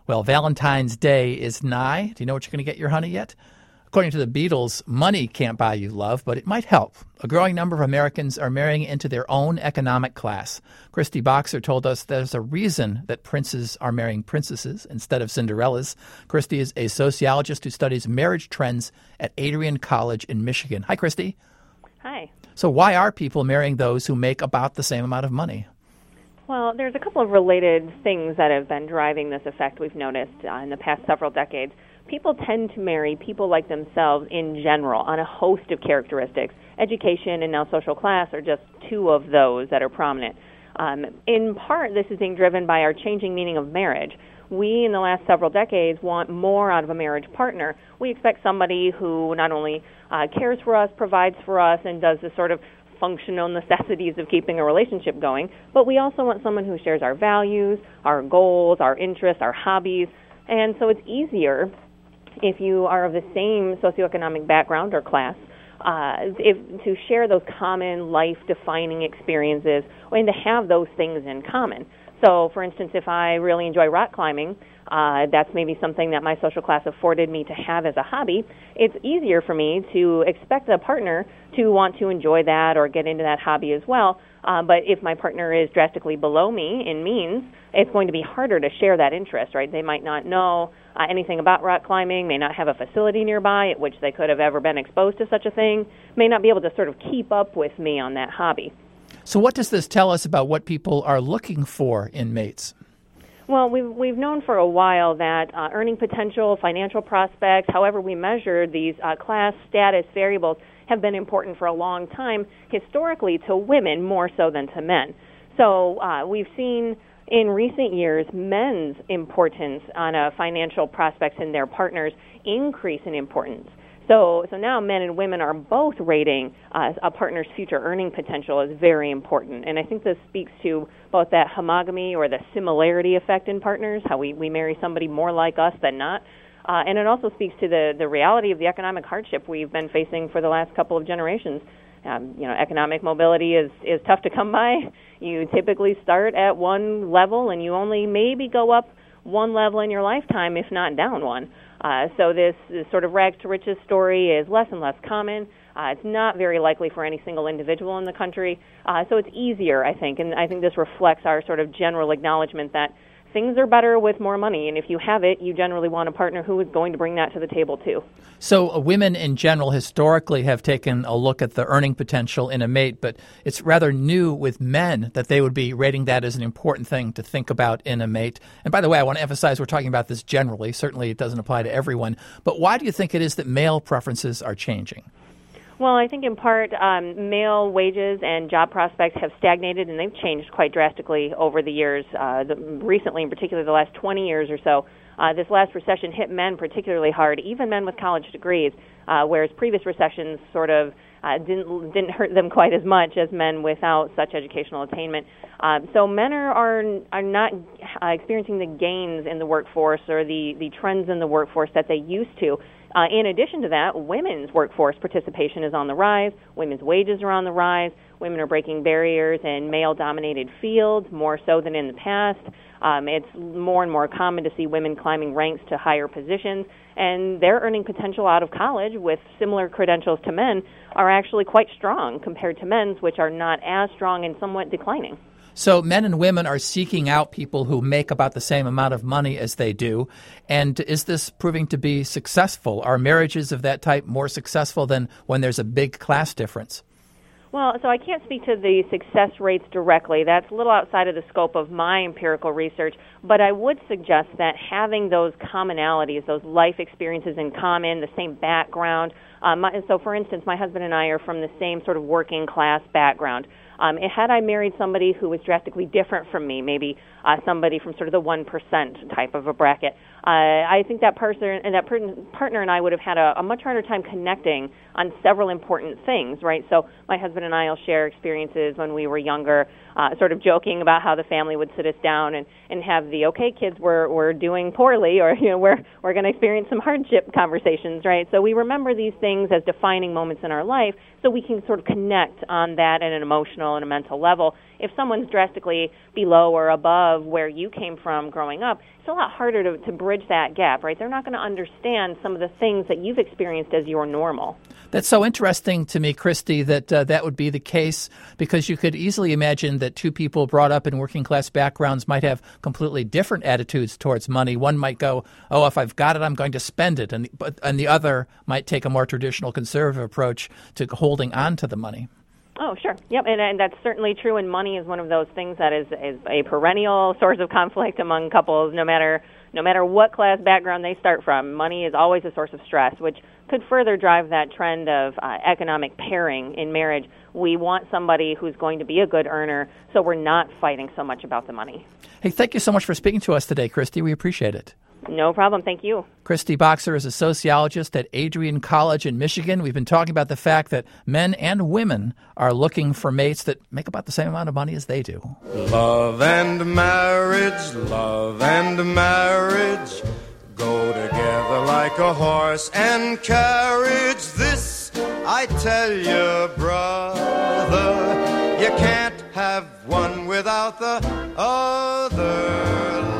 Well, Valentine's Day is nigh. Do you know what you're going to get your honey yet? According to the Beatles, money can't buy you love, but it might help. A growing number of Americans are marrying into their own economic class. Christy Boxer told us there's a reason that princes are marrying princesses instead of Cinderellas. Christy is a sociologist who studies marriage trends at Adrian College in Michigan. Hi, Christy. Hi. So why are people marrying those who make about the same amount of money? Well, there's a couple of related things that have been driving this effect we've noticed in the past several decades. People tend to marry people like themselves in general on a host of characteristics. Education and now social class are just two of those that are prominent. In part, this is being driven by our changing meaning of marriage. We, in the last several decades, want more out of a marriage partner. We expect somebody who not only cares for us, provides for us, and does the sort of functional necessities of keeping a relationship going, but we also want someone who shares our values, our goals, our interests, our hobbies. And so it's easier if you are of the same socioeconomic background or class, to share those common life-defining experiences and to have those things in common. So, for instance, if I really enjoy rock climbing, that's maybe something that my social class afforded me to have as a hobby. It's easier for me to expect a partner to want to enjoy that or get into that hobby as well. But if my partner is drastically below me in means, it's going to be harder to share that interest, right? They might not know anything about rock climbing, may not have a facility nearby at which they could have ever been exposed to such a thing, may not be able to sort of keep up with me on that hobby. So what does this tell us about what people are looking for in mates? Well, we've known for a while that earning potential, financial prospects, however we measure these class status variables, have been important for a long time, historically to women more so than to men. So we've seen in recent years men's importance on financial prospects in their partners increase in importance. So now men and women are both rating a partner's future earning potential as very important. And I think this speaks to both that homogamy or the similarity effect in partners, how we marry somebody more like us than not. And it also speaks to the reality of the economic hardship we've been facing for the last couple of generations. Economic mobility is tough to come by. You typically start at one level and you only maybe go up one level in your lifetime, if not down one. So this sort of rags to riches story is less and less common. It's not very likely for any single individual in the country. So it's easier, I think, and I think this reflects our sort of general acknowledgement that things are better with more money, and if you have it, you generally want a partner who is going to bring that to the table too. So women in general historically have taken a look at the earning potential in a mate, but it's rather new with men that they would be rating that as an important thing to think about in a mate. And by the way, I want to emphasize we're talking about this generally. Certainly it doesn't apply to everyone. But why do you think it is that male preferences are changing? Well, I think in part male wages and job prospects have stagnated, and they've changed quite drastically over the years. Recently, in particular, the last 20 years or so, this last recession hit men particularly hard, even men with college degrees, whereas previous recessions sort of didn't hurt them quite as much as men without such educational attainment. So men are not experiencing the gains in the workforce or the trends in the workforce that they used to. In addition to that, women's workforce participation is on the rise. Women's wages are on the rise. Women are breaking barriers in male-dominated fields more so than in the past. It's more and more common to see women climbing ranks to higher positions, and their earning potential out of college with similar credentials to men are actually quite strong compared to men's, which are not as strong and somewhat declining. So men and women are seeking out people who make about the same amount of money as they do. And is this proving to be successful? Are marriages of that type more successful than when there's a big class difference? Well, so I can't speak to the success rates directly. That's a little outside of the scope of my empirical research, but I would suggest that having those commonalities, those life experiences in common, the same background. So, for instance, my husband and I are from the same sort of working class background. Had I married somebody who was drastically different from me, maybe somebody from sort of the 1% type of a bracket, I think that person and that partner and I would have had a much harder time connecting on several important things, right? So my husband and I will share experiences when we were younger, sort of joking about how the family would sit us down and have the, okay, kids, we're doing poorly, or we're going to experience some hardship conversations, right? So we remember these things as defining moments in our life, so we can sort of connect on that at an emotional and a mental level. if someone's drastically below or above where you came from growing up, it's a lot harder to bridge that gap, right? They're not going to understand some of the things that you've experienced as your normal. That's so interesting to me, Christy, that that would be the case, because you could easily imagine that two people brought up in working class backgrounds might have completely different attitudes towards money. One might go, oh, if I've got it, I'm going to spend it. And the other might take a more traditional conservative approach to holding on to the money. Oh, sure. Yep, and that's certainly true, and money is one of those things that is a perennial source of conflict among couples, no matter what class background they start from. Money is always a source of stress, which could further drive that trend of economic pairing in marriage. We want somebody who's going to be a good earner, so we're not fighting so much about the money. Hey, thank you so much for speaking to us today, Christy. We appreciate it. No problem. Thank you. Christy Boxer is a sociologist at Adrian College in Michigan. We've been talking about the fact that men and women are looking for mates that make about the same amount of money as they do. Love and marriage go together like a horse and carriage. This I tell you, brother, you can't have one without the other.